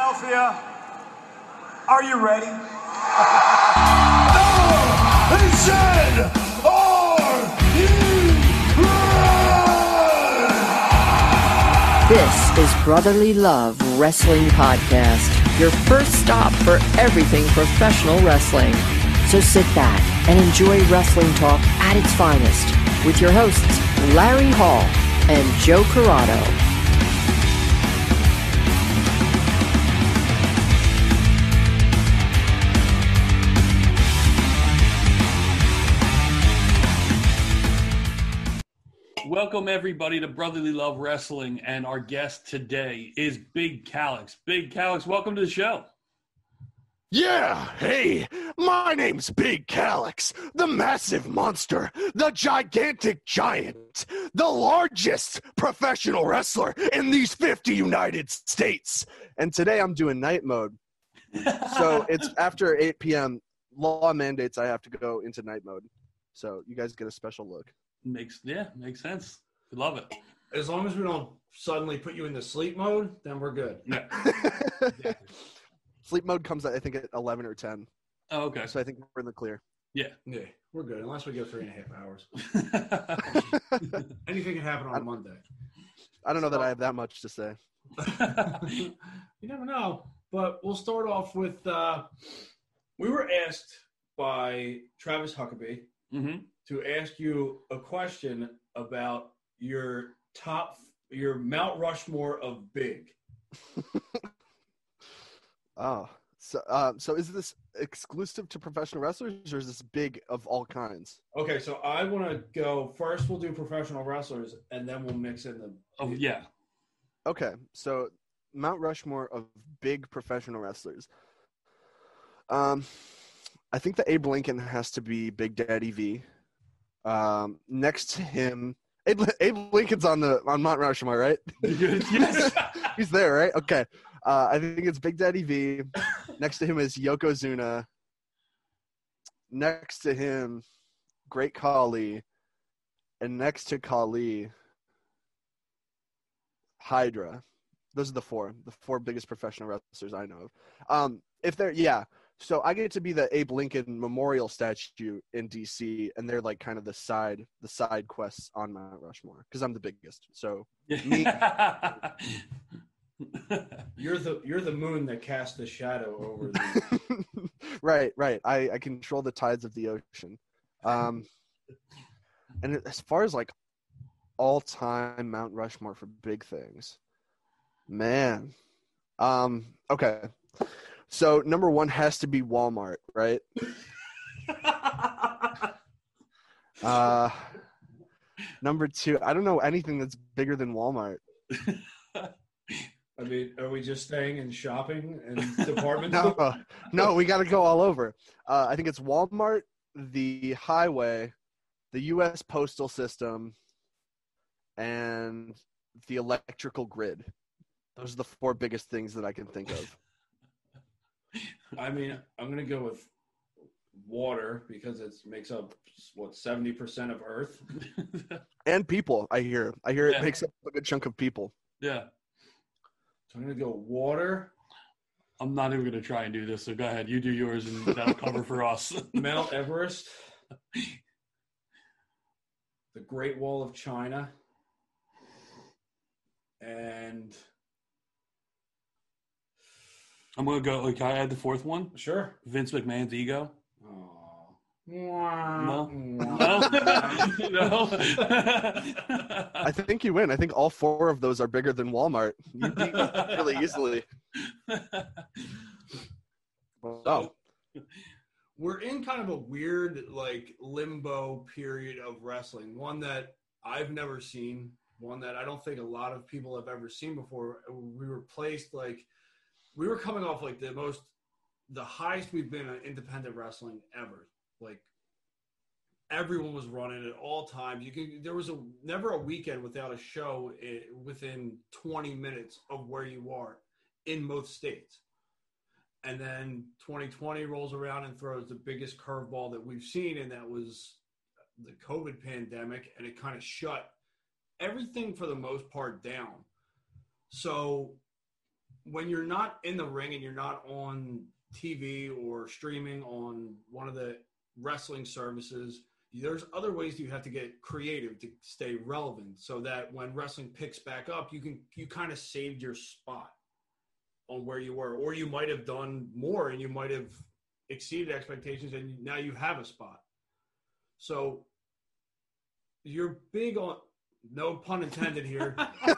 Philadelphia, are you ready? He said, are you ready? This is Brotherly Love Wrestling Podcast, your first stop for everything professional wrestling. So sit back and enjoy wrestling talk at its finest with your hosts, Larry Hall and Joe Corrado. Welcome, everybody, to Brotherly Love Wrestling, and our guest today is Big Calix. Big Calix, welcome to the show. Yeah, hey, my name's Big Calix, the massive monster, the gigantic giant, the largest professional wrestler in these 50 United States. And today I'm doing night mode. So it's after 8 p.m. Law mandates I have to go into night mode. So you guys get a special look. Makes sense. We love it. As long as we don't suddenly put you into sleep mode, then we're good. Yeah. Sleep mode comes, I think, at 11 or 10. Oh, okay. So I think we're in the clear. Yeah, we're good, unless we go 3.5 hours. Anything can happen on a Monday. I don't know that I have that much to say. You never know. But we'll start off with, we were asked by Travis Huckabee to ask you a question about your Mount Rushmore of big. Oh, so is this exclusive to professional wrestlers, or is this big of all kinds? Okay, so I want to go first. We'll do professional wrestlers, and then we'll mix in the. Oh yeah. Okay, so Mount Rushmore of big professional wrestlers. I think that Abe Lincoln has to be Big Daddy V. Next to him, Abe Lincoln's on Mount Rushmore, right? Yes. He's there, right? Okay. I think it's Big Daddy V. Next to him is Yokozuna. Next to him, Great Khali. And next to Khali, Hydra. Those are the four biggest professional wrestlers I know of. So I get to be the Abe Lincoln Memorial statue in DC, and they're like kind of the side quests on Mount Rushmore because I'm the biggest. So me. You're the moon that casts the shadow over the. Right. I control the tides of the ocean. And as far as like all-time Mount Rushmore for big things, man. Okay. So number one has to be Walmart, right? Number two, I don't know anything that's bigger than Walmart. I mean, are we just staying in shopping and department? No, we got to go all over. I think it's Walmart, the highway, the U.S. postal system, and the electrical grid. Those are the four biggest things that I can think of. I mean, I'm going to go with water because it makes up, 70% of Earth? And people, I hear. It makes up a good chunk of people. Yeah. So I'm going to go water. I'm not even going to try and do this, so go ahead. You do yours, and that'll cover for us. Mount Everest. The Great Wall of China. And... I'm going to go, can I add the fourth one? Sure. Vince McMahon's ego. Oh. No? I think you win. I think all four of those are bigger than Walmart. You beat me really easily. Oh. We're in kind of a weird, limbo period of wrestling. One that I've never seen. One that I don't think a lot of people have ever seen before. We were placed, we were coming off the highest we've been in independent wrestling ever. Everyone was running at all times. There was never a weekend without a show within 20 minutes of where you are in most states. And then 2020 rolls around and throws the biggest curveball that we've seen, and that was the COVID pandemic, and it kind of shut everything for the most part down. So when you're not in the ring and you're not on TV or streaming on one of the wrestling services, there's other ways you have to get creative to stay relevant, so that when wrestling picks back up, you kind of saved your spot on where you were, or you might have done more and you might have exceeded expectations, and now you have a spot. So you're big on, no pun intended here,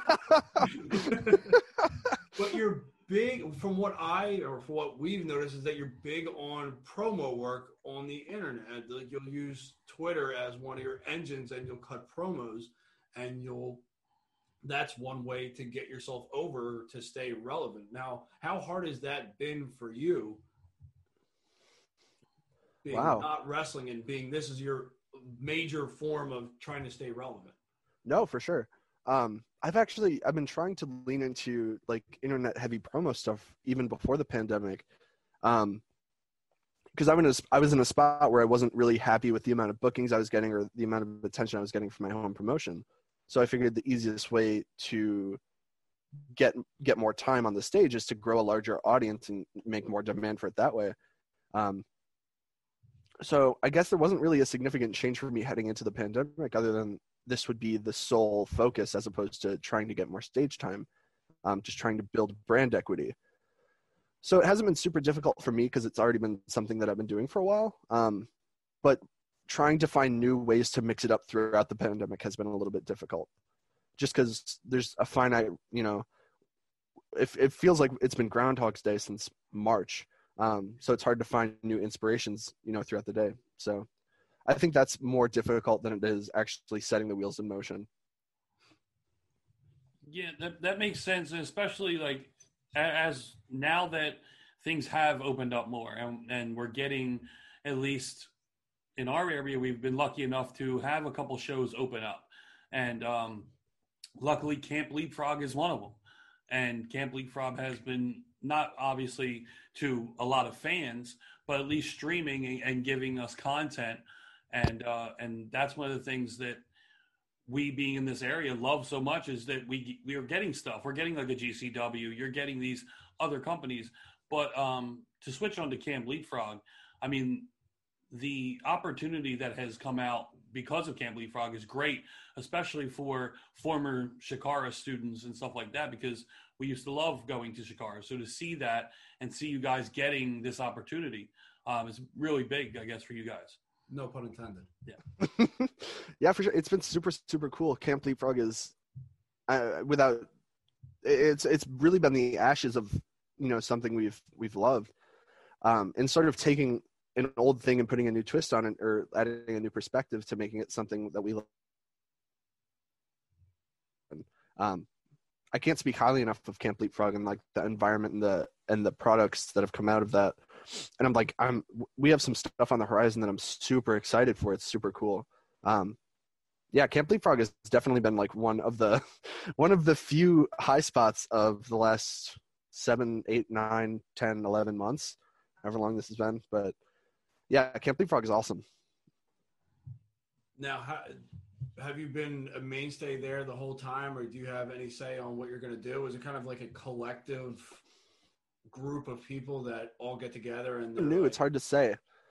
but you're big, from what we've noticed, is that you're big on promo work on the internet. Like, you'll use Twitter as one of your engines, and you'll cut promos, and that's one way to get yourself over to stay relevant. Now, how hard has that been for you, being not wrestling and being, this is your major form of trying to stay relevant? No, for sure. I've been trying to lean into like internet heavy promo stuff even before the pandemic. Because I was in a spot where I wasn't really happy with the amount of bookings I was getting or the amount of attention I was getting from my home promotion. So I figured the easiest way to get more time on the stage is to grow a larger audience and make more demand for it that way. So I guess there wasn't really a significant change for me heading into the pandemic, other than this would be the sole focus as opposed to trying to get more stage time, just trying to build brand equity. So it hasn't been super difficult for me because it's already been something that I've been doing for a while. But trying to find new ways to mix it up throughout the pandemic has been a little bit difficult, just because there's a finite, it feels like it's been Groundhog's Day since March. So it's hard to find new inspirations, throughout the day. So I think that's more difficult than it is actually setting the wheels in motion. Yeah, that makes sense, and especially like as now that things have opened up more, and we're getting, at least in our area, we've been lucky enough to have a couple shows open up, and luckily Camp Leapfrog is one of them. And Camp Leapfrog has been, not obviously to a lot of fans, but at least streaming and giving us content. And that's one of the things that we, being in this area, love so much, is that we are getting stuff. We're getting like a GCW. You're getting these other companies. But to switch on to Camp Leapfrog, I mean, the opportunity that has come out because of Camp Leapfrog is great, especially for former Shikara students and stuff like that, because we used to love going to Shikara. So to see that and see you guys getting this opportunity is really big, I guess, for you guys. No pun intended. Yeah. Yeah, for sure. It's been super, super cool. Camp Leapfrog is it's really been the ashes of, something we've loved, and sort of taking an old thing and putting a new twist on it, or adding a new perspective to making it something that we love. I can't speak highly enough of Camp Leapfrog and like the environment and the products that have come out of that. And we have some stuff on the horizon that I'm super excited for. It's super cool. Yeah, Camp Leapfrog has definitely been like one of the few high spots of the last 7, 8, 9, 10, 11 months, however long this has been. But yeah, Camp Leapfrog is awesome. Now, have you been a mainstay there the whole time, or do you have any say on what you're going to do? Is it kind of like a collective group of people that all get together and new? It's hard to say.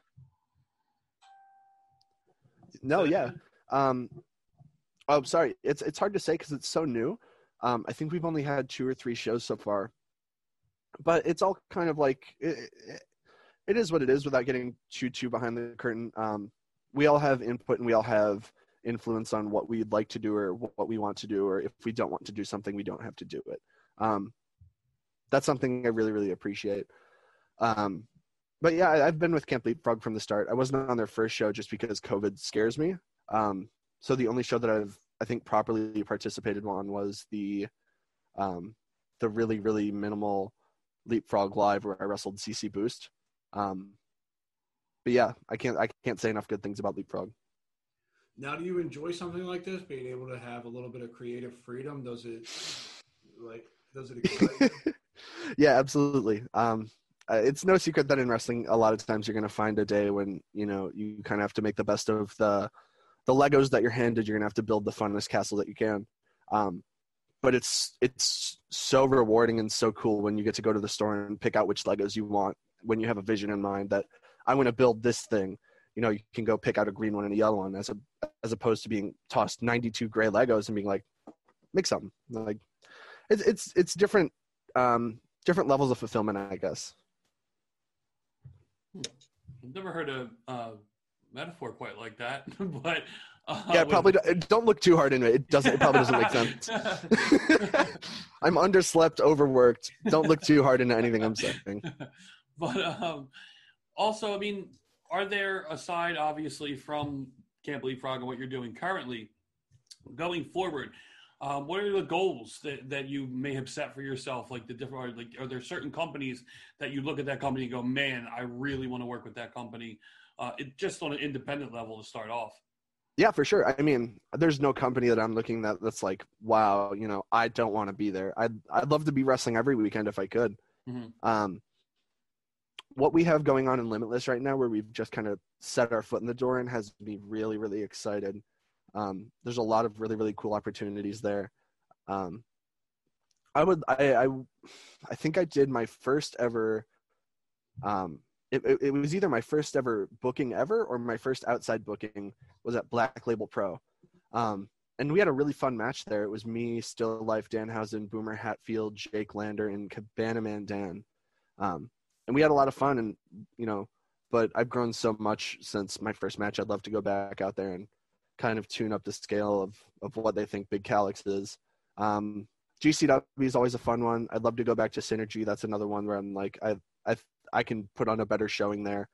No, yeah. Oh, sorry. It's hard to say because it's so new. I think we've only had 2 or 3 shows so far, but it's all kind of like it is what it is without getting too behind the curtain. We all have input and we all have influence on what we'd like to do or what we want to do, or if we don't want to do something, we don't have to do it. That's something I really, really appreciate. But yeah, I've been with Camp Leapfrog from the start. I wasn't on their first show just because COVID scares me. So the only show that I think properly participated on was the really, really minimal Leapfrog Live where I wrestled CC Boost. But yeah, I can't say enough good things about Leapfrog. Now, do you enjoy something like this, being able to have a little bit of creative freedom? Does it excite you? Yeah, absolutely. It's no secret that in wrestling, a lot of times you're going to find a day when, you kind of have to make the best of the Legos that you're handed. You're going to have to build the funnest castle that you can. but it's so rewarding and so cool when you get to go to the store and pick out which Legos you want when you have a vision in mind that I want to build this thing. You know, you can go pick out a green one and a yellow one as opposed to being tossed 92 gray Legos and being like, make something. Like it's different different levels of fulfillment, I guess. I've never heard a metaphor quite like that, but yeah, probably don't look too hard into it. It probably doesn't make sense. I'm underslept, overworked. Don't look too hard into anything I'm saying. But also, I mean, are there, aside obviously from Can't Believe Frog and what you're doing currently, going forward, what are the goals that you may have set for yourself? Like are there certain companies that you look at that company and go, man, I really want to work with that company, just on an independent level to start off? Yeah, for sure. I mean, there's no company that I'm looking at that's like, wow, you know, I don't want to be there. I'd love to be wrestling every weekend if I could. Mm-hmm. What we have going on in Limitless right now, where we've just kind of set our foot in the door and has me really, really excited. There's a lot of really, really cool opportunities there. I think I did my first ever, it was either my first ever booking ever or my first outside booking was at Black Label Pro. And we had a really fun match there. It was me, Still Life, Danhausen, Boomer Hatfield, Jake Lander, and Cabana Man Dan. And we had a lot of fun, and, you know, but I've grown so much since my first match. I'd love to go back out there and kind of tune up the scale of what they think Big Calix is. GCW is always a fun one. I'd love to go back to Synergy. That's another one where I'm like, I can put on a better showing there.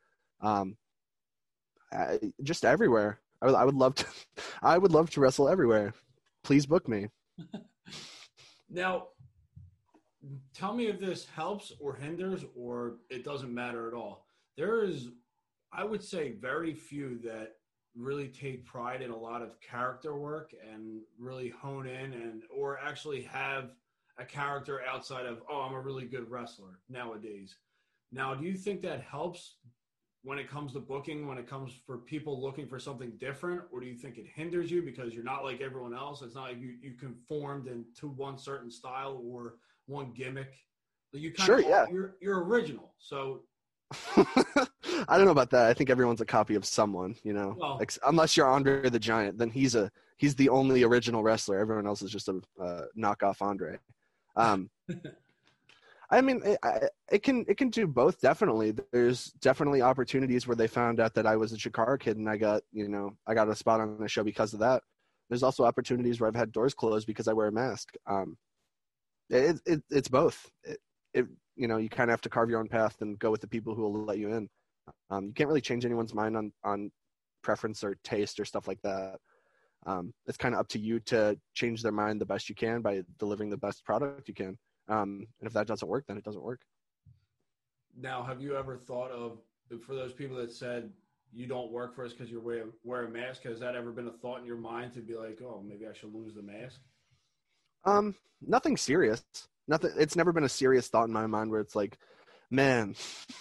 Just everywhere. I would love to wrestle everywhere. Please book me. Now, tell me if this helps or hinders or it doesn't matter at all. There is, I would say, very few that really take pride in a lot of character work and really hone in or actually have a character outside of, oh, I'm a really good wrestler nowadays. Now, do you think that helps when it comes to booking, when it comes for people looking for something different, or do you think it hinders you because you're not like everyone else? It's not like you conformed into one certain style or one gimmick. You kind of, yeah. You're original. So I don't know about that. I think everyone's a copy of someone, you know. Well, like, unless you're Andre the Giant, then he's the only original wrestler. Everyone else is just a knockoff Andre. I mean, it can do both. Definitely, there's definitely opportunities where they found out that I was a Chikara kid, and I got a spot on the show because of that. There's also opportunities where I've had doors closed because I wear a mask. It's both. You know, you kind of have to carve your own path and go with the people who will let you in. You can't really change anyone's mind on preference or taste or stuff like that. It's kind of up to you to change their mind the best you can by delivering the best product you can. And if that doesn't work, then it doesn't work. Now, have you ever thought of, for those people that said you don't work for us because you wear a mask, has that ever been a thought in your mind to be like, oh, maybe I should lose the mask? Nothing serious. Nothing. It's never been a serious thought in my mind where it's like, man,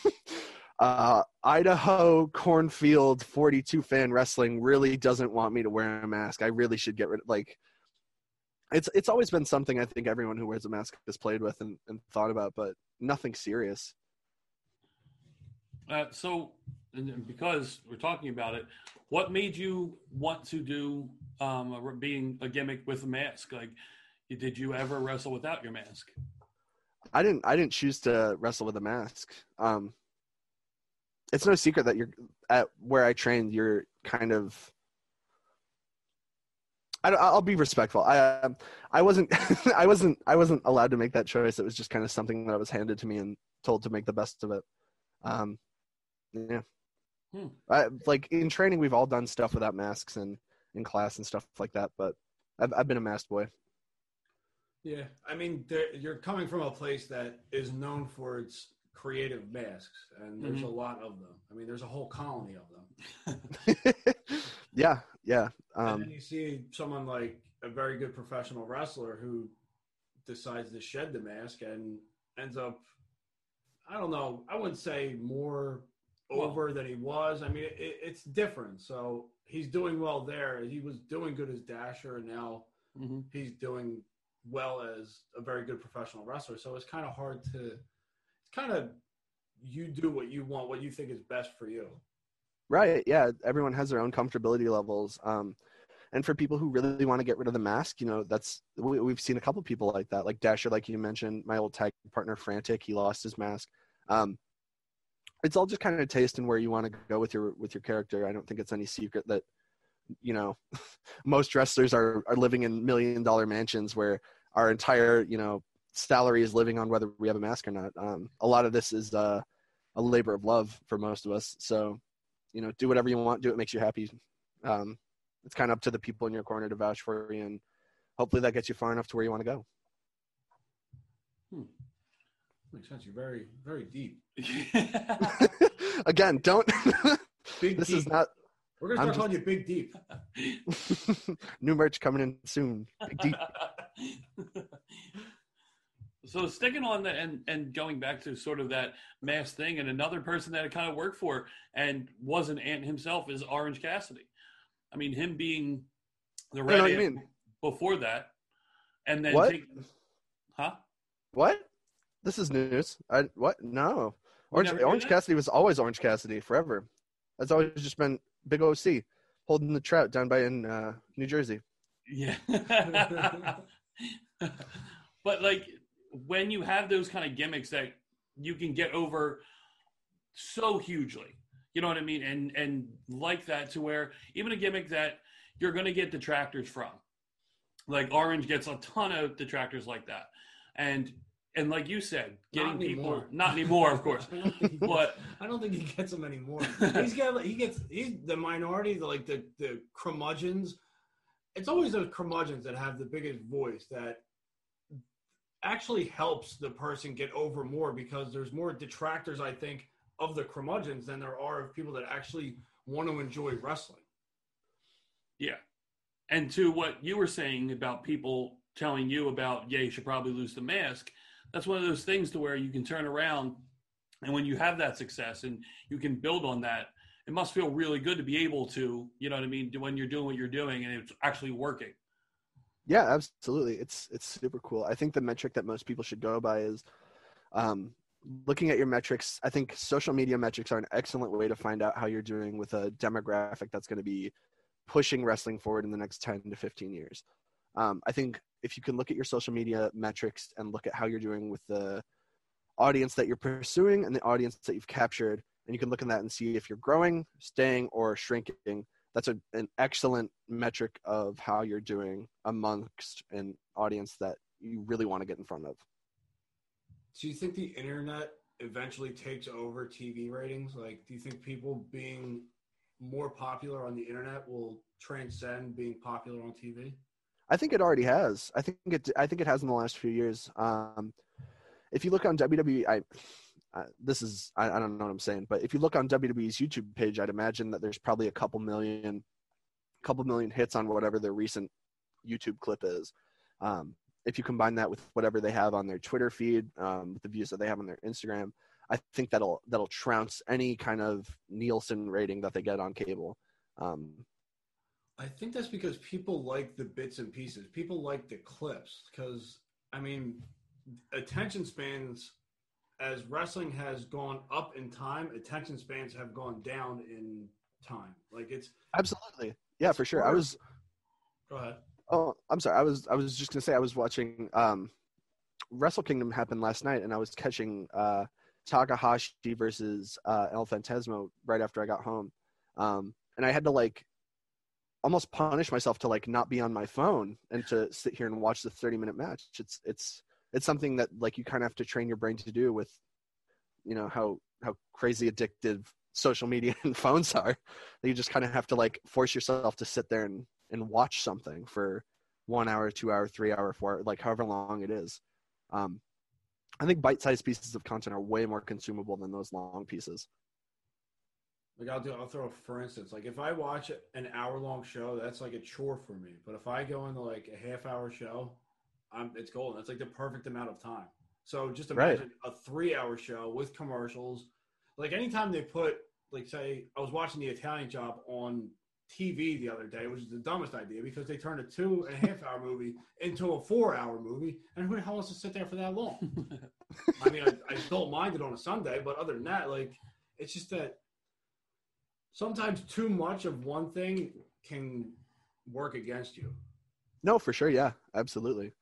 Idaho Cornfield 42 fan wrestling really doesn't want me to wear a mask. I really should get rid of, like, it's always been something I think everyone who wears a mask has played with and thought about, but nothing serious. So because we're talking about it, what made you want to do being a gimmick with a mask? Like, did you ever wrestle without your mask? I didn't choose to wrestle with a mask. It's no secret that you're at where I trained. You're kind of. I'll be respectful. I wasn't I wasn't allowed to make that choice. It was just kind of something that was handed to me and told to make the best of it. Yeah. Like in training, we've all done stuff without masks and in class and stuff like that. But I've been a masked boy. Yeah, I mean, you're coming from a place that is known for its creative masks, and there's a lot of them. I mean, there's a whole colony of them. Yeah. And then you see someone like a very good professional wrestler who decides to shed the mask and ends up, I don't know, I wouldn't say more over than he was. I mean, it's different. So he's doing well there. He was doing good as Dasher, and now he's doing well as a very good professional wrestler. So it's kind of hard to, it's kind of, you do what you want, what you think is best for you. Right. Yeah. Everyone has their own comfortability levels. And for people who really want to get rid of the mask, you know, we've seen a couple people like that, like Dasher, like you mentioned, my old tag partner, Frantic, he lost his mask. It's all just kind of taste in where you want to go with your character. I don't think it's any secret that, you know, most wrestlers are living in $1 million mansions where our entire, you know, salary is living on whether we have a mask or not. A lot of this is a labor of love for most of us. So, you know, do whatever you want, do what makes you happy. It's kind of up to the people in your corner to vouch for you, and hopefully that gets you far enough to where you want to go. Makes sense. You're very, very deep. Again, don't. Big this deep. is not. We're gonna start calling you Big Deep. New merch coming in soon. Big Deep. So sticking on that and going back to sort of that mask thing, and another person that it kind of worked for and was an ant himself is Orange Cassidy. I mean, him being the red ant before that, and then what? Huh? What? This is news. What? No. Orange Cassidy was always Orange Cassidy forever. That's always just been Big OC holding the trout down by in New Jersey. Yeah. But like when you have those kind of gimmicks that you can get over so hugely, you know what I mean? And like that to where even a gimmick that you're going to get detractors from, like Orange gets a ton of detractors like that. And like you said, getting people not anymore, of course. But I don't think he gets them anymore. He's the minority, the curmudgeons. It's always those curmudgeons that have the biggest voice that actually helps the person get over more, because there's more detractors, I think, of the curmudgeons than there are of people that actually want to enjoy wrestling. Yeah. And to what you were saying about people telling you about, yeah, you should probably lose the mask, that's one of those things to where you can turn around, and when you have that success and you can build on that, it must feel really good to be able to, you know what I mean, when you're doing what you're doing and it's actually working. Yeah, absolutely. It's super cool. I think the metric that most people should go by is looking at your metrics. I think social media metrics are an excellent way to find out how you're doing with a demographic that's going to be pushing wrestling forward in the next 10 to 15 years. I think if you can look at your social media metrics and look at how you're doing with the audience that you're pursuing and the audience that you've captured, and you can look at that and see if you're growing, staying, or shrinking, that's an excellent metric of how you're doing amongst an audience that you really want to get in front of. Do you think the internet eventually takes over TV ratings? Like, do you think people being more popular on the internet will transcend being popular on TV? I think it already has. I think it has in the last few years. If you look on WWE, I don't know what I'm saying, but if you look on WWE's YouTube page, I'd imagine that there's probably a couple million hits on whatever their recent YouTube clip is. If you combine that with whatever they have on their Twitter feed, with the views that they have on their Instagram, I think that'll trounce any kind of Nielsen rating that they get on cable. I think that's because people like the bits and pieces. People like the clips because, I mean, attention spans, as wrestling has gone up in time, attention spans have gone down in time. Like, it's absolutely, yeah, for sure. Go ahead. Oh, I'm sorry. I was just gonna say I was watching Wrestle Kingdom happen last night, and I was catching Takahashi versus El Phantasmo right after I got home, and I had to almost punish myself to not be on my phone and to sit here and watch the 30-minute match. It's something that you kind of have to train your brain to do with, you know, how crazy addictive social media and phones are. You just kind of have to force yourself to sit there and watch something for 1 hour, 2 hour, 3 hour, 4 hour, however long it is. I think bite-sized pieces of content are way more consumable than those long pieces. I'll throw, for instance, if I watch an hour-long show, that's a chore for me. But if I go into a half-hour show, it's golden. It's the perfect amount of time. So just imagine a 3-hour show with commercials. Anytime they put, say, I was watching The Italian Job on TV the other day, which is the dumbest idea because they turned a 2.5-hour movie into a 4-hour movie, and who the hell wants to sit there for that long? I mean, I don't mind it on a Sunday, but other than that, like, it's just that sometimes too much of one thing can work against you. No, for sure. Yeah, absolutely.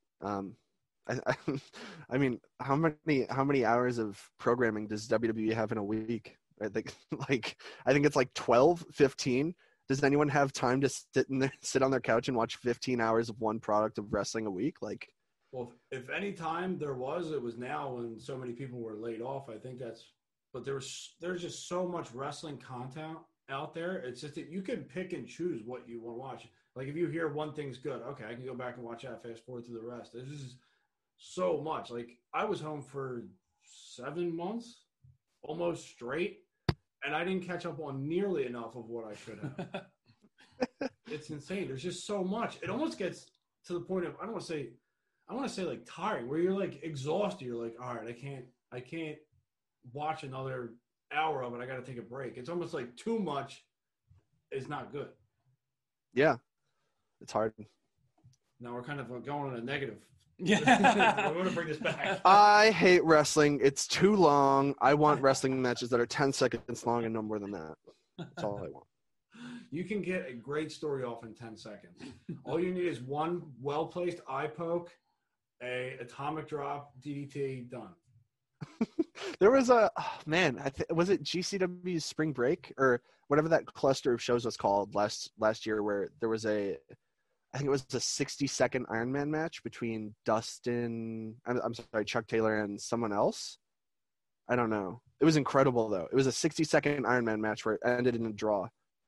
I mean, how many hours of programming does WWE have in a week? I think it's like 12, 15. Does anyone have time to sit on their couch and watch 15 hours of one product of wrestling a week? Like, well, if any time there was, it was now when so many people were laid off. I think but there's just so much wrestling content out there. It's just that you can pick and choose what you want to watch. Like if you hear one thing's good, okay, I can go back and watch that, fast forward through the rest. There's just so much. Like I was home for 7 months, almost straight, and I didn't catch up on nearly enough of what I should have. It's insane. There's just so much. It almost gets to the point of I want to say like tiring, where you're like exhausted. You're like, all right, I can't watch another hour of it. I got to take a break. It's almost like too much is not good. Yeah, it's hard. Now we're kind of going on a negative. Yeah. I want to bring this back. I hate wrestling. It's too long. I want wrestling matches that are 10 seconds long and no more than that. That's all I want. You can get a great story off in 10 seconds. All you need is one well-placed eye poke, a atomic drop, DDT, done. There was was it GCW's Spring Break or whatever that cluster of shows was called last year, where there was I think it was a 60-second Iron Man match between Chuck Taylor and someone else. I don't know. It was incredible though. It was a 60-second Iron Man match where it ended in a draw.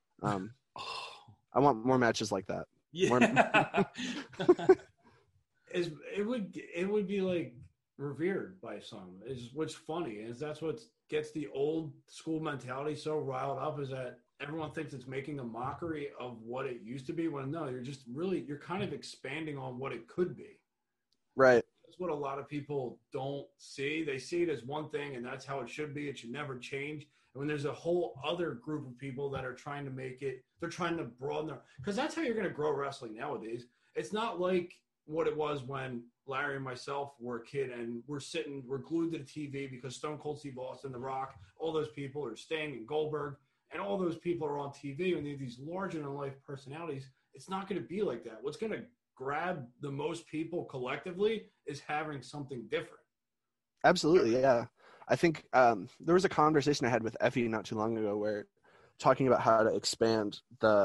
I want more matches like that. Yeah. It would be like revered by some. Is what's funny is that's what gets the old school mentality so riled up, is that everyone thinks it's making a mockery of what it used to be, when no, you're kind of expanding on what it could be. Right. That's what a lot of people don't see. They see it as one thing and that's how it should be. It should never change. And when there's a whole other group of people that are trying to make it, they're trying to broaden because that's how you're going to grow wrestling nowadays. It's not like what it was when Larry and myself were a kid and we're glued to the TV because Stone Cold Steve Austin, The Rock, all those people are Sting and Goldberg, and all those people are on TV and they have these larger-than-life personalities. It's not going to be like that. What's going to grab the most people collectively is having something different. Absolutely, yeah. I think there was a conversation I had with Effie not too long ago where talking about how to expand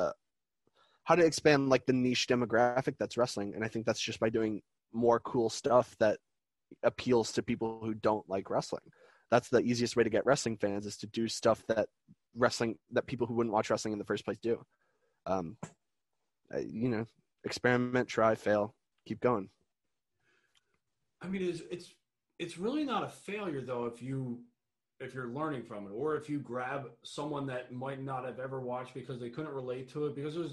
like the niche demographic that's wrestling, and I think that's just by doing more cool stuff that appeals to people who don't like wrestling. That's the easiest way to get wrestling fans, is to do stuff that people who wouldn't watch wrestling in the first place do. Experiment, try, fail, keep going. I mean, it's really not a failure though if you're learning from it, or if you grab someone that might not have ever watched because they couldn't relate to it, because seems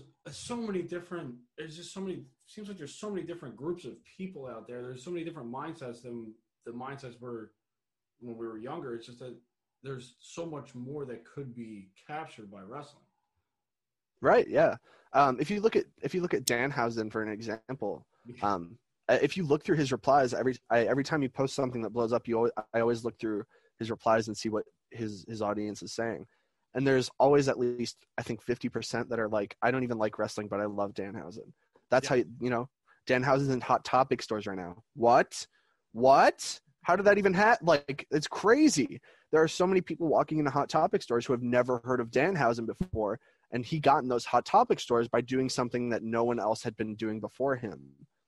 like there's so many different groups of people out there. There's so many different mindsets than the mindsets were when we were younger. It's just that there's so much more that could be captured by wrestling. Right. Yeah. If you look at Danhausen for an example, if you look through his replies, every time he posts something that blows up, I always look through his replies and see what his audience is saying. And there's always at least, I think, 50% that are like, I don't even like wrestling, but I love Danhausen. That's how, Danhausen's in Hot Topic stores right now. What? How did that even happen? Like, it's crazy. There are so many people walking into Hot Topic stores who have never heard of Danhausen before. And he got in those Hot Topic stores by doing something that no one else had been doing before him.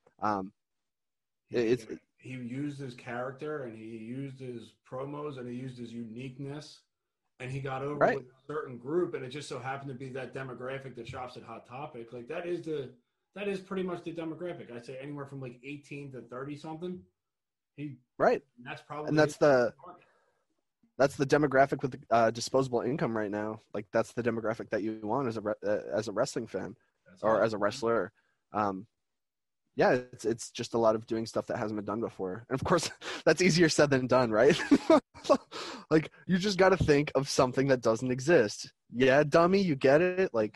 He used his character, and he used his promos, and he used his uniqueness, and he got over with a certain group, and it just so happened to be that demographic that shops at Hot Topic. Like that is pretty much the demographic. I'd say anywhere from like 18 to 30 something. That's probably that's the demographic with disposable income right now. Like that's the demographic that you want as a wrestling fan as a wrestler. Yeah, it's just a lot of doing stuff that hasn't been done before. And of course, that's easier said than done, right? Like, you just got to think of something that doesn't exist. yeah, dummy, you get it? Like,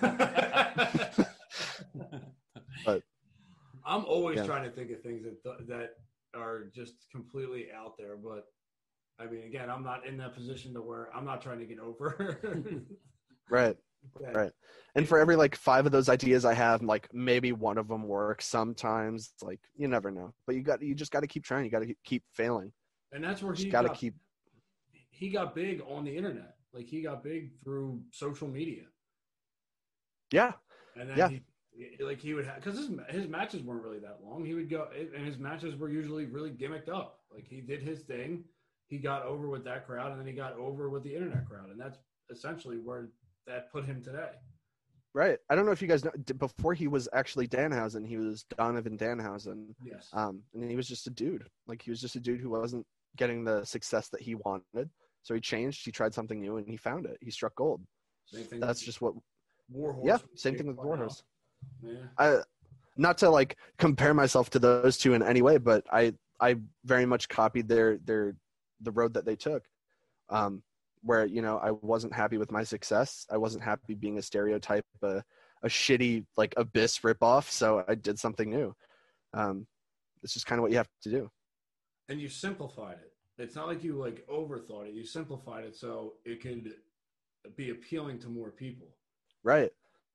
but I'm always Yeah. trying to think of things that are just completely out there. But I mean, again, I'm not in that position to where I'm not trying to get over. right. that. Right. And for every like 5 of those ideas I have, like maybe one of them works sometimes. Like you never know. But you just got to keep trying. You got to keep failing. And that's where Just he got to got, keep. he got big on the internet. Like he got big through social media. Yeah. And then Yeah. he would have, because his matches weren't really that long. He would go, and his matches were usually really gimmicked up. Like he did his thing, he got over with that crowd, and then he got over with the internet crowd, and that's essentially where that put him today. Right. I don't know if you guys know, before he was actually Danhausen, he was Donovan Danhausen. Yes. And he was just a dude. Like he was just a dude who wasn't getting the success that he wanted. So he changed. He tried something new, and he found it. He struck gold. Same thing. That's just what. Warhorse. Yeah. Same thing with Warhorse. Yeah. Not to like compare myself to those two in any way, but I very much copied the road that they took, where I wasn't happy with my success. I wasn't happy being a stereotype, a shitty like Abyss ripoff. So I did something new. It's just kind of what you have to do. And you simplified it. It's not like you like overthought it. You simplified it so it could be appealing to more people. Right.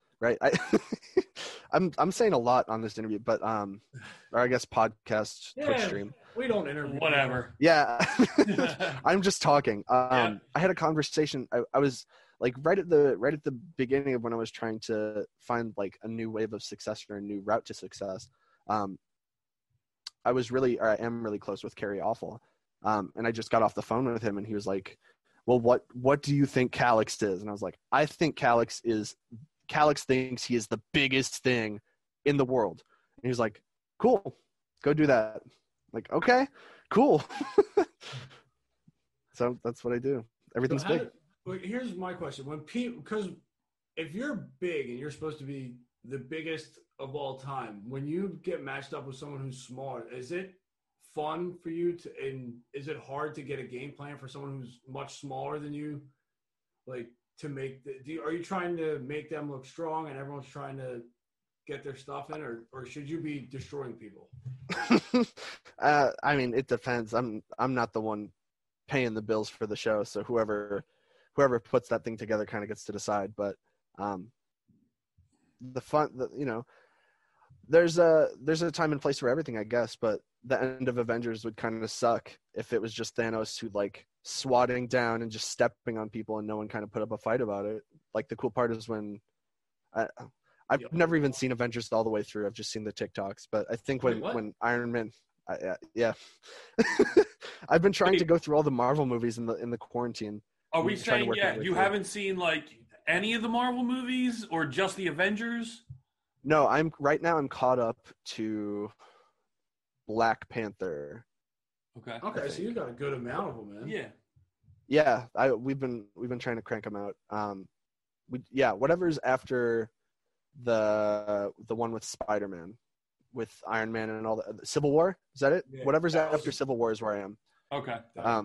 I'm saying a lot on this interview, but or I guess podcast Twitch stream. We don't interview. Whatever. Yeah. I'm just talking. I had a conversation. I was like right at the beginning of when I was trying to find like a new wave of success or a new route to success. I am really close with Kerry Awful. And I just got off the phone with him and he was like, well, what do you think Calix is? And I was like, I think Calix thinks he is the biggest thing in the world. And he was like, cool, go do that. I'm like, okay, cool. So that's what I do. Everything's big. Here's my question. Because if you're big and you're supposed to be the biggest of all time, when you get matched up with someone who's smaller, is it fun for you and is it hard to get a game plan for someone who's much smaller than you? Like, to make are you trying to make them look strong and everyone's trying to get their stuff in, or should you be destroying people? I mean, it depends. I'm not the one paying the bills for the show, so whoever puts that thing together kind of gets to decide. But there's a time and place for everything, I guess. But the end of Avengers would kind of suck if it was just Thanos who like swatting down and just stepping on people and no one kind of put up a fight about it. Like the cool part is when I've never even seen Avengers all the way through. I've just seen the TikToks, but I think when Iron Man, yeah, I've been trying to go through all the Marvel movies in the quarantine. Are we saying you haven't seen like any of the Marvel movies or just the Avengers? No, I'm caught up to Black Panther. Okay, so you got a good amount of them, man. Yeah. We've been trying to crank them out. Whatever's after the one with Spider-Man, with Iron Man and all the Civil War. Is that it? Yeah, Whatever's after Civil War is where I am. Okay.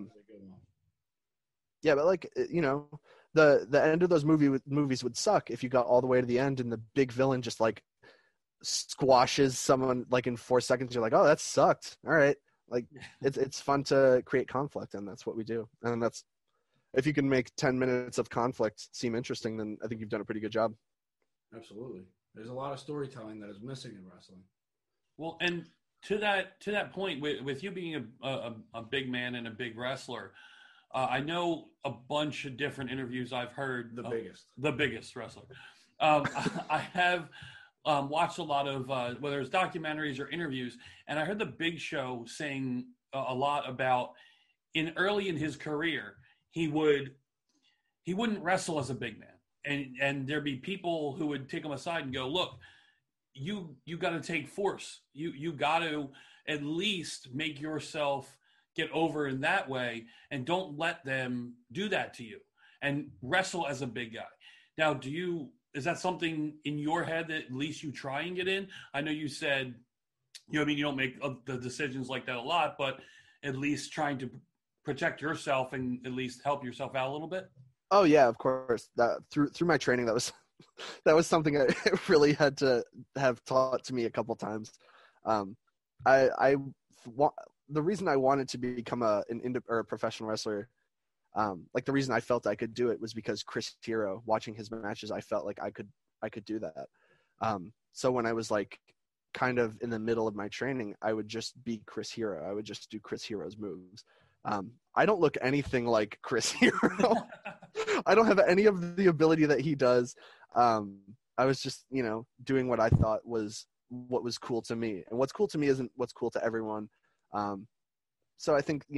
Yeah, but like the end of those movies would suck if you got all the way to the end and the big villain just like squashes someone like in 4 seconds. You're like, oh, that sucked. All right. Like it's fun to create conflict, and that's what we do. And that's, if you can make 10 minutes of conflict seem interesting, then I think you've done a pretty good job. Absolutely. There's a lot of storytelling that is missing in wrestling. Well, and to that point, with you being a big man and a big wrestler, I know a bunch of different interviews I've heard. The biggest wrestler. I have watched a lot of whether it's documentaries or interviews, and I heard the Big Show saying a lot about early in his career he wouldn't wrestle as a big man, and there'd be people who would take him aside and go, look, you got to take force, you got to at least make yourself get over in that way, and don't let them do that to you, and wrestle as a big guy. Now, is that something in your head that at least you try and get in? I know you said, you don't make the decisions like that a lot, but at least trying to protect yourself and at least help yourself out a little bit. Oh yeah, of course. That through my training, that was that was something I really had to have taught to me a couple times. I the reason I wanted to become a professional wrestler, like the reason I felt I could do it was because Chris Hero, watching his matches, I felt like I could do that. So when I was like kind of in the middle of my training, I would just be Chris Hero. I would just do Chris Hero's moves. I don't look anything like Chris Hero. I don't have any of the ability that he does. I was just, doing what I thought was what was cool to me. And what's cool to me isn't what's cool to everyone. So I think,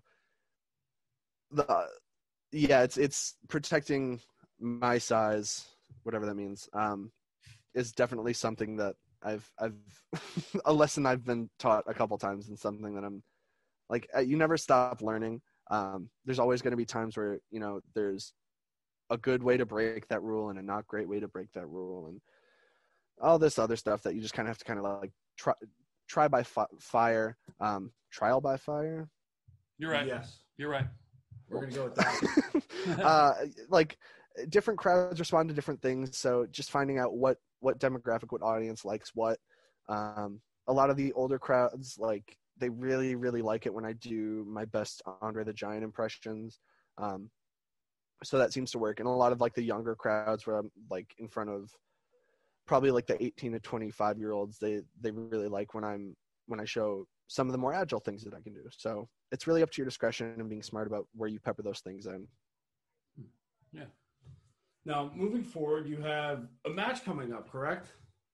it's protecting my size, whatever that means, is definitely something that I've a lesson I've been taught a couple times, and something that I'm like, you never stop learning. There's always going to be times where, there's a good way to break that rule and a not great way to break that rule, and all this other stuff that you just kind of have to kind of like try by fire, trial by fire. You're right. Yes. You're right. We're going to go with that. Like different crowds respond to different things. So just finding out what demographic, what audience likes what. A lot of the older crowds, like, they really, really like it when I do my best Andre the Giant impressions. So that seems to work. And a lot of like the younger crowds where I'm like in front of probably like the 18 to 25 year olds, they really like when I show some of the more agile things that I can do. So it's really up to your discretion and being smart about where you pepper those things in. Yeah. Now, moving forward, you have a match coming up, correct?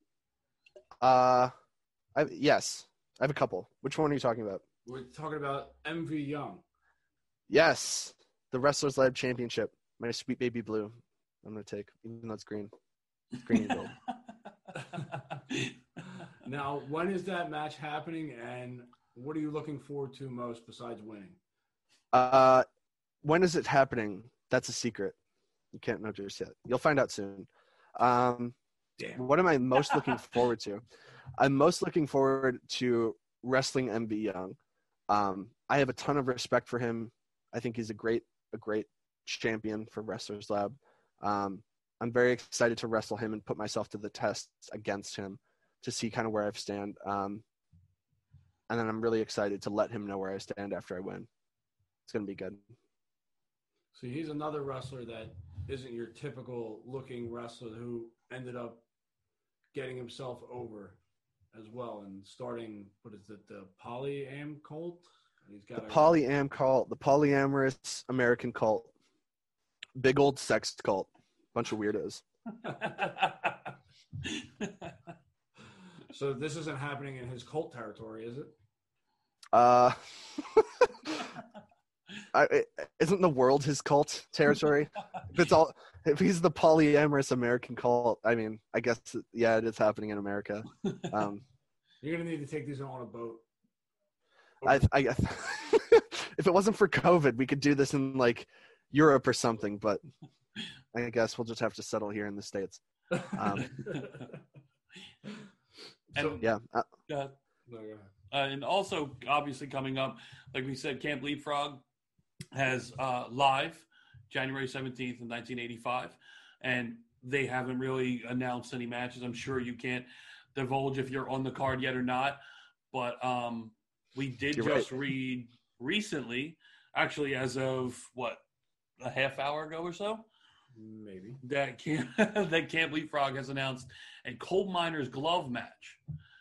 Yes, I have a couple. Which one are you talking about? We're talking about MV Young. Yes, the Wrestlers Lab Championship. My sweet baby blue. I'm gonna take, even though it's green. It's green and gold. Now, when is that match happening, and what are you looking forward to most besides winning? When is it happening? That's a secret. You can't know just yet. You'll find out soon. Damn. What am I most looking forward to? I'm most looking forward to wrestling MV Young. I have a ton of respect for him. I think he's a great champion for Wrestlers Lab. I'm very excited to wrestle him and put myself to the test against him to see kind of where I stand. And then I'm really excited to let him know where I stand after I win. It's going to be good. So he's another wrestler that isn't your typical looking wrestler who ended up getting himself over as well and starting, what is it, the Polyam cult? He's got the Polyam cult, the polyamorous American cult. Big old sex cult. Bunch of weirdos. So this isn't happening in his cult territory, is it? Isn't the world his cult territory? If he's the polyamorous American cult, I mean, I guess, yeah, it is happening in America. You're going to need to take these on a boat. If it wasn't for COVID, we could do this in like Europe or something, but I guess we'll just have to settle here in the States. And also, obviously, coming up, like we said, Camp Leapfrog has live January 17th in 1985, and they haven't really announced any matches. I'm sure you can't divulge if you're on the card yet or not, but we did read recently, actually as of, a half hour ago or so? Maybe. That Camp Leapfrog has announced a Coal Miner's Glove match.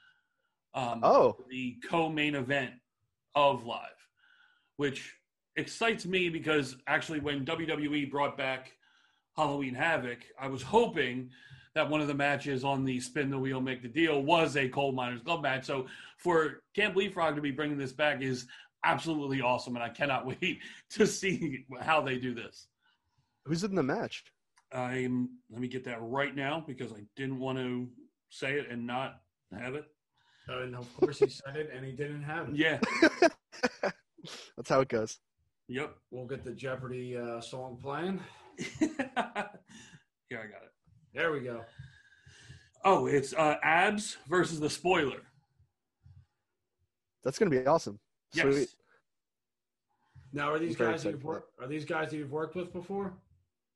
The co-main event of Live, which excites me because actually when WWE brought back Halloween Havoc, I was hoping that one of the matches on the Spin the Wheel, Make the Deal was a Coal Miner's Glove match. So for Camp Leapfrog to be bringing this back is absolutely awesome, and I cannot wait to see how they do this. Who's in the match? Let me get that right now because I didn't want to say it and not have it. And of course he said it and he didn't have it. Yeah. That's how it goes. Yep. We'll get the Jeopardy song playing. Here, I got it. There we go. Oh, it's Abs versus the Spoiler. That's going to be awesome. Yes. Sweet. Now, are these guys that you've worked with before?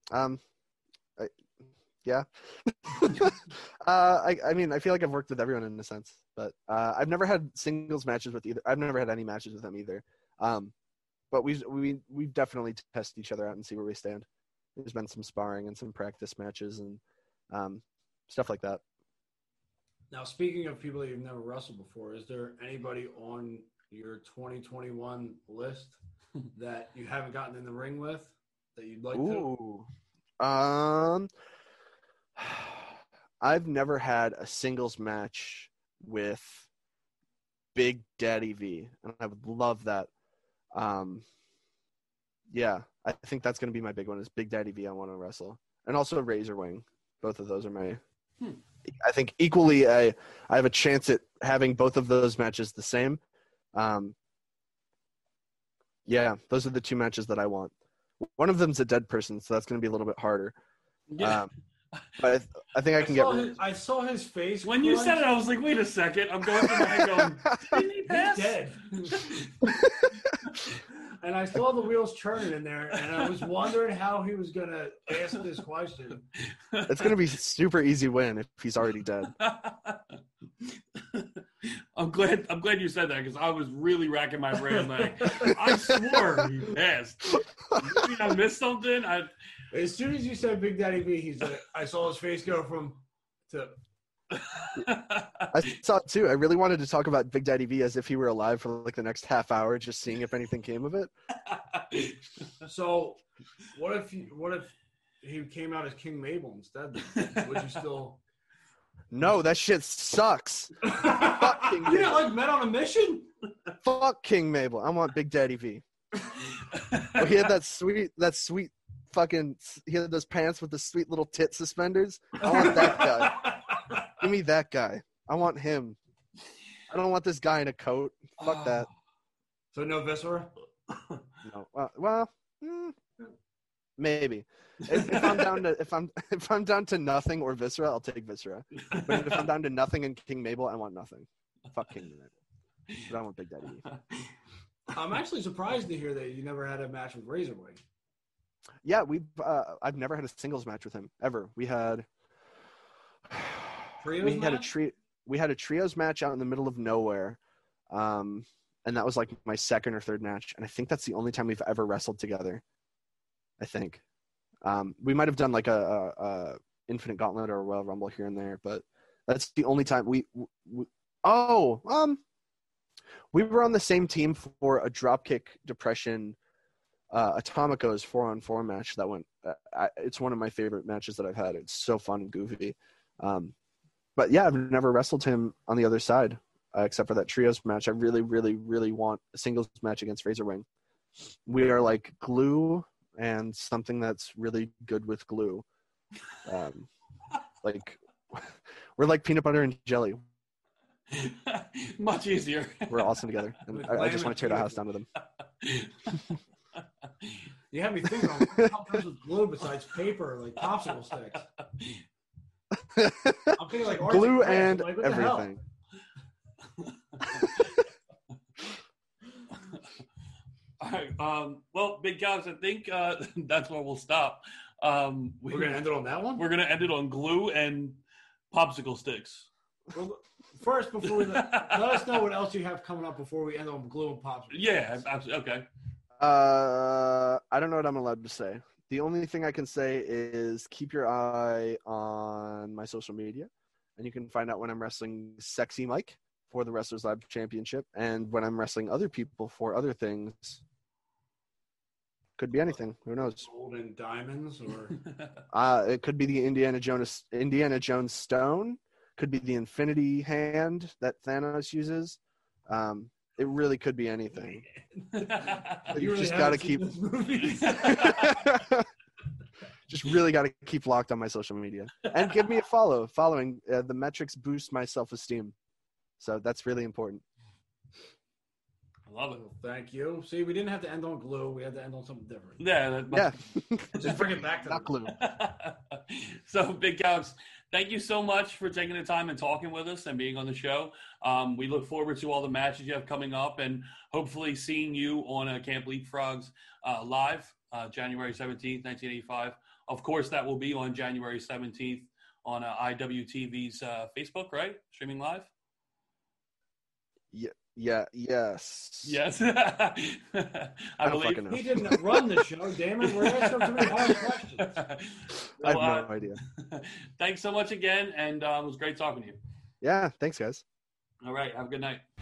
Yeah. I mean, I feel like I've worked with everyone in a sense, but I've never had singles matches with either. I've never had any matches with them either. But we definitely test each other out and see where we stand. There's been some sparring and some practice matches and stuff like that. Now, speaking of people that you've never wrestled before, is there anybody on your 2021 list that you haven't gotten in the ring with that you'd like to? I've never had a singles match with Big Daddy V, and I would love that. Yeah, I think that's going to be my big one is Big Daddy V I want to wrestle. And also Razor Wing. Both of those are my I think equally I have a chance at having both of those matches the same. Yeah, those are the two matches that I want. One of them's a dead person, so that's going to be a little bit harder. Yeah. But I think I can get. I saw his face When you said it, I was like, "Wait a second!" I'm going through my head, going, "Didn't he pass?" Dead. And I saw the wheels turning in there, and I was wondering how he was going to ask this question. It's going to be a super easy win if he's already dead. I'm glad you said that because I was really racking my brain. Like, I swore he passed. Maybe I missed something. As soon as you said Big Daddy V, he's like, I saw his face go from to. I saw it too. I really wanted to talk about Big Daddy V as if he were alive for like the next half hour, just seeing if anything came of it. So, what if he came out as King Mabel instead? Would you still? No, that shit sucks. Fuck King You Mabel. not like Men on a Mission? Fuck King Mabel. I want Big Daddy V. Oh, he had that sweet fucking. He had those pants with the sweet little tit suspenders. I want that guy. Give me that guy. I want him. I don't want this guy in a coat. Fuck that. So no Viscera? No. Maybe. If I'm down to nothing or Viscera, I'll take Viscera. But if I'm down to nothing and King Mabel, I want nothing. Fuck King Mabel. But I want Big Daddy. I'm actually surprised to hear that you never had a match with Razor Wing. Yeah, I've never had a singles match with him ever. We had a trios match out in the middle of nowhere, and that was like my second or third match, and I think that's the only time we've ever wrestled together. I think we might have done like a Infinite Gauntlet or a Royal Rumble here and there, but that's the only time we were on the same team for a Dropkick Depression Atomico's 4-on-4 match that went. It's one of my favorite matches that I've had. It's so fun and goofy. But yeah, I've never wrestled him on the other side, except for that trios match. I really, really, really want a singles match against Razor Wing. We are like glue and something that's really good with glue. Like we're like peanut butter and jelly. Much easier. We're awesome together. And I just want to tear the house down with him. You have me thinking on what comes with glue besides paper, like popsicle sticks. I'm thinking like glue and like, everything. All right. Well, Big Guys, I think that's where we'll stop. We're gonna end it on that one. We're gonna end it on glue and popsicle sticks. Well, first, before we let us know what else you have coming up before we end on glue and popsicles. Yeah, absolutely. Okay. I don't know what I'm allowed to say. The only thing I can say is keep your eye on my social media, and you can find out when I'm wrestling Sexy Mike for the Wrestlers Lab Championship, and when I'm wrestling other people for other things. Could be anything. Who knows? Gold and diamonds, or it could be the Indiana Jones stone. Could be the Infinity Hand that Thanos uses. It really could be anything. You really just got to keep. Just really got to keep locked on my social media and give me a follow. Following the metrics boost my self-esteem, so that's really important. I love it. Well, thank you. See, we didn't have to end on glue. We had to end on something different. Yeah. Yeah. Just bring it back to not glue. So, Big Guys, thank you so much for taking the time and talking with us and being on the show. We look forward to all the matches you have coming up and hopefully seeing you on Camp Leapfrogs live January 17th, 1985. Of course, that will be on January 17th on IWTV's Facebook, right? Streaming live? Yes. Yes. I don't believe fucking know. He didn't run the show, damn it. We're asking him too many hard questions. I have no idea. Thanks so much again, and it was great talking to you. Yeah, thanks, guys. All right, have a good night.